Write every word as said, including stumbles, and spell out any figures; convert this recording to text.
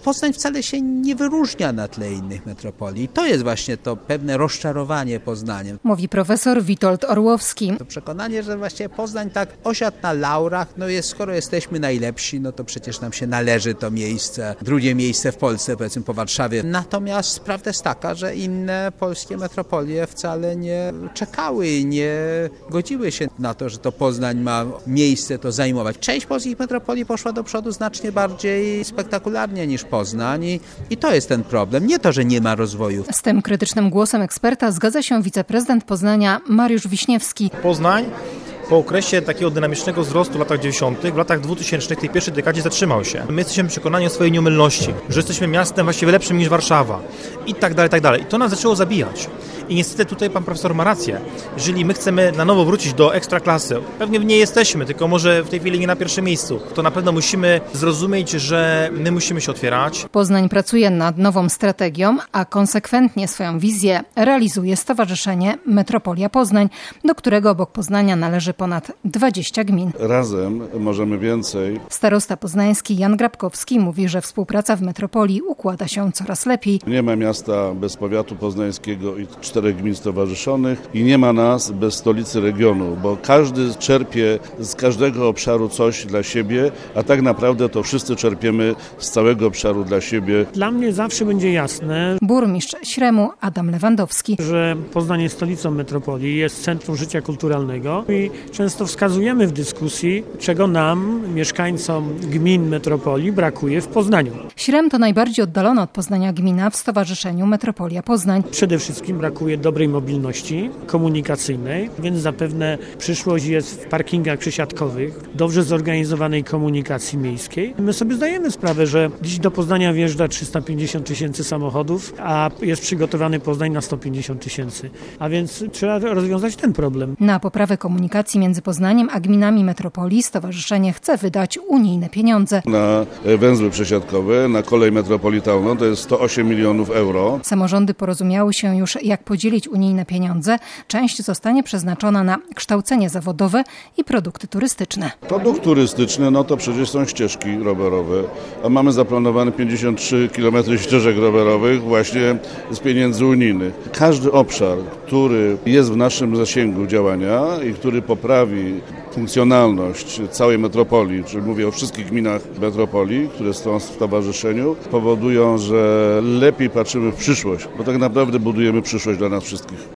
Poznań wcale się nie wyróżnia na tle innych metropolii. To jest właśnie to pewne rozczarowanie Poznaniem. Mówi profesor Witold Orłowski. To przekonanie, że właśnie Poznań tak osiadł na laurach, no jest, skoro jesteśmy najlepsi, no to przecież nam się należy to miejsce, drugie miejsce w Polsce, powiedzmy po Warszawie. Natomiast prawda jest taka, że inne polskie metropolie wcale nie czekały i nie godziły się na to, że to Poznań ma miejsce to zajmować. Część polskich metropolii poszła do przodu znacznie bardziej spektakularnie niż Poznań i, i to jest ten problem. Nie to, że nie ma rozwoju. Z tym krytycznym głosem eksperta zgadza się wiceprezydent Poznania Mariusz Wiśniewski. Poznań po okresie takiego dynamicznego wzrostu w latach dziewięćdziesiątych, w latach dwutysięcznych, tej pierwszej dekadzie zatrzymał się. My jesteśmy przekonani o swojej nieomylności, że jesteśmy miastem właściwie lepszym niż Warszawa i tak dalej, i tak dalej. I to nas zaczęło zabijać. I niestety tutaj pan profesor ma rację. Jeżeli my chcemy na nowo wrócić do ekstraklasy, pewnie nie jesteśmy, tylko może w tej chwili nie na pierwszym miejscu, to na pewno musimy zrozumieć, że my musimy się otwierać. Poznań pracuje nad nową strategią, a konsekwentnie swoją wizję realizuje Stowarzyszenie Metropolia Poznań, do którego obok Poznania należy ponad dwadzieścia gmin. Razem możemy więcej. Starosta poznański Jan Grabkowski mówi, że współpraca w metropolii układa się coraz lepiej. Nie ma miasta bez powiatu poznańskiego i czterech gmin stowarzyszonych i nie ma nas bez stolicy regionu, bo każdy czerpie z każdego obszaru coś dla siebie, a tak naprawdę to wszyscy czerpiemy z całego obszaru dla siebie. Dla mnie zawsze będzie jasne, Burmistrz Śremu Adam Lewandowski, że Poznań jest stolicą metropolii, jest centrum życia kulturalnego i często wskazujemy w dyskusji, czego nam, mieszkańcom gmin metropolii, brakuje w Poznaniu. Śrem to najbardziej oddalona od Poznania gmina w Stowarzyszeniu Metropolia Poznań. Przede wszystkim brakuje dobrej mobilności komunikacyjnej, więc zapewne przyszłość jest w parkingach przesiadkowych, dobrze zorganizowanej komunikacji miejskiej. My sobie zdajemy sprawę, że dziś do Poznania wjeżdża trzysta pięćdziesiąt tysięcy samochodów, a jest przygotowany Poznań na sto pięćdziesiąt tysięcy. A więc trzeba rozwiązać ten problem. Na poprawę komunikacji między Poznaniem a gminami metropolii stowarzyszenie chce wydać unijne pieniądze. Na węzły przesiadkowe, na kolej metropolitalną to jest sto osiem milionów euro. Samorządy porozumiały się już, jak podzielić unijne pieniądze. Część zostanie przeznaczona na kształcenie zawodowe i produkty turystyczne. Produkt turystyczny, no to przecież są ścieżki rowerowe, a mamy zaplanowane pięćdziesiąt trzy kilometry ścieżek rowerowych właśnie z pieniędzy unijnych. Każdy obszar, który jest w naszym zasięgu działania i który poprawi funkcjonalność całej metropolii, czyli mówię o wszystkich gminach metropolii, które są w stowarzyszeniu, powodują, że lepiej patrzymy w przyszłość, bo tak naprawdę budujemy przyszłość dla nas wszystkich.